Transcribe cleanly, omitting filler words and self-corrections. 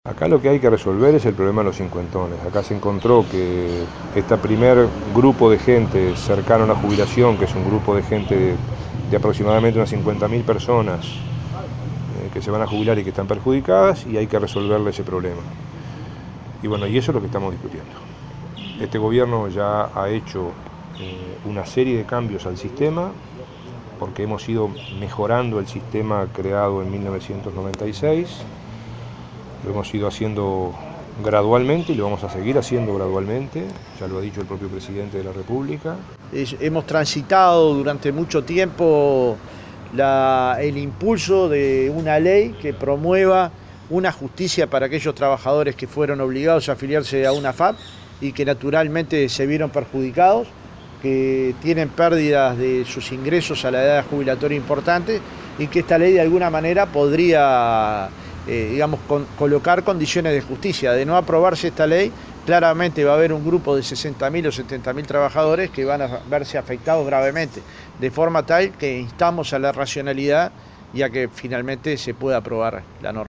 Acá lo que hay que resolver es el problema de los cincuentones. Acá se encontró que este primer grupo de gente cercano a una jubilación, que es un grupo de gente de aproximadamente unas 50.000 personas que se van a jubilar y que están perjudicadas, y hay que resolverle ese problema. Y bueno, y eso es lo que estamos discutiendo. Este gobierno ya ha hecho una serie de cambios al sistema, porque hemos ido mejorando el sistema creado en 1996. Lo hemos ido haciendo gradualmente y lo vamos a seguir haciendo gradualmente, ya lo ha dicho el propio presidente de la República. Hemos transitado durante mucho tiempo el impulso de una ley que promueva una justicia para aquellos trabajadores que fueron obligados a afiliarse a una AFAP y que naturalmente se vieron perjudicados, que tienen pérdidas de sus ingresos a la edad jubilatoria importante, y que esta ley de alguna manera podría colocar condiciones de justicia. De no aprobarse esta ley, claramente va a haber un grupo de 60.000 o 70.000 trabajadores que van a verse afectados gravemente, de forma tal que instamos a la racionalidad y a que finalmente se pueda aprobar la norma.